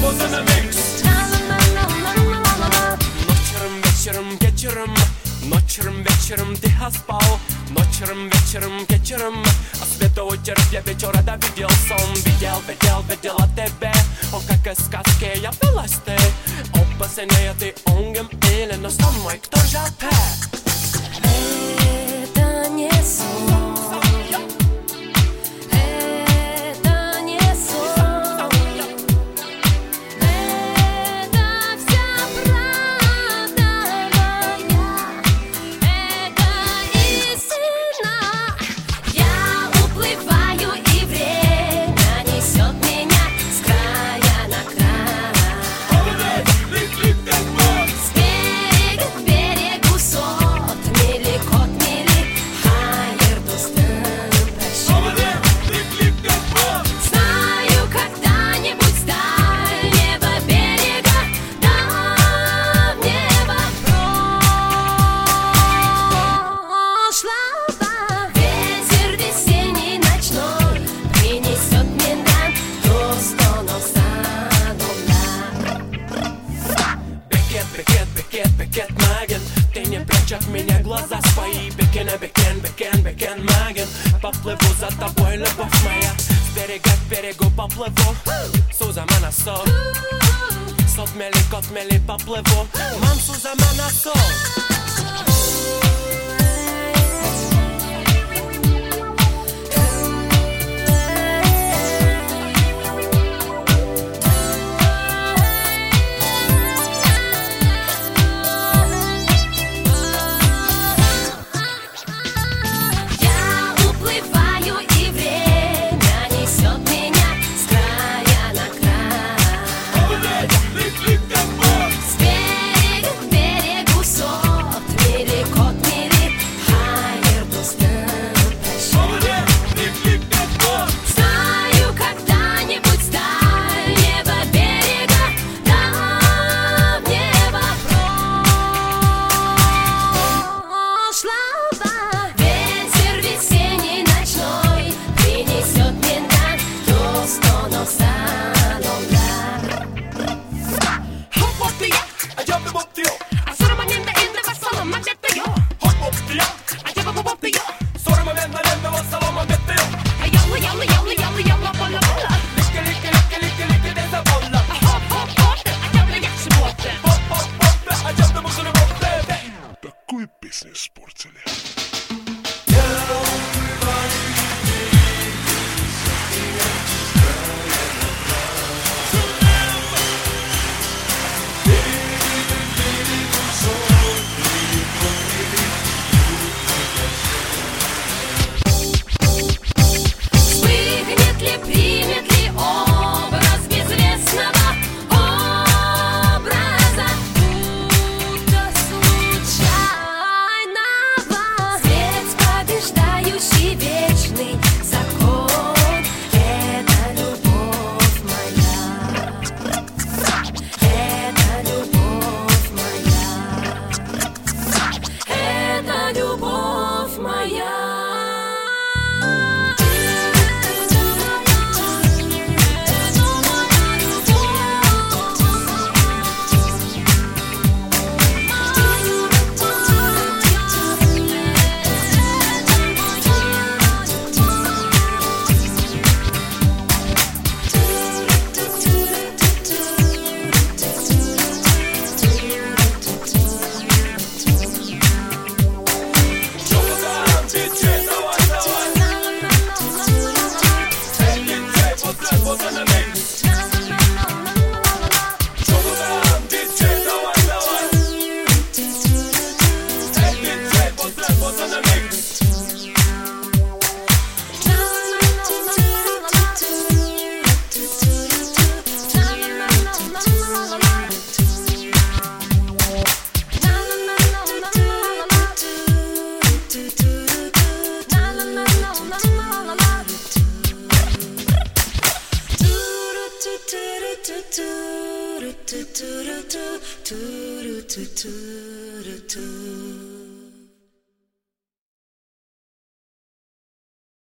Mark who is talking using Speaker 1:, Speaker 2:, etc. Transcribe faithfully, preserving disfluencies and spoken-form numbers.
Speaker 1: was in the mix. Ночером, вечером, вечером, ночером, вечером ты спал. Ночером, вечером, вечером, а света утерев я вечера да видел сон. Видел, видел, видела тебя, о как из сказки явилась ты. Оба сильнее ты онгем или но со мной кто же ты?
Speaker 2: Это не сон.
Speaker 1: Ты не прячь от меня глаза свои. Бекен, бекен, бекен, бекен, маген. Поплыву за тобой, любовь моя. С берега к берегу поплыву. Суза мана сол. Сот мели, кот мели, поплыву. Мам, суза мана сол.
Speaker 3: Такую песню испортили.
Speaker 2: Вспыхнет ли, примет ли образ безвестного образа, будто случайного? Свет побеждающий вечный закон. Это любовь моя. Это любовь моя. Это любовь моя. Do do do do do do do do do.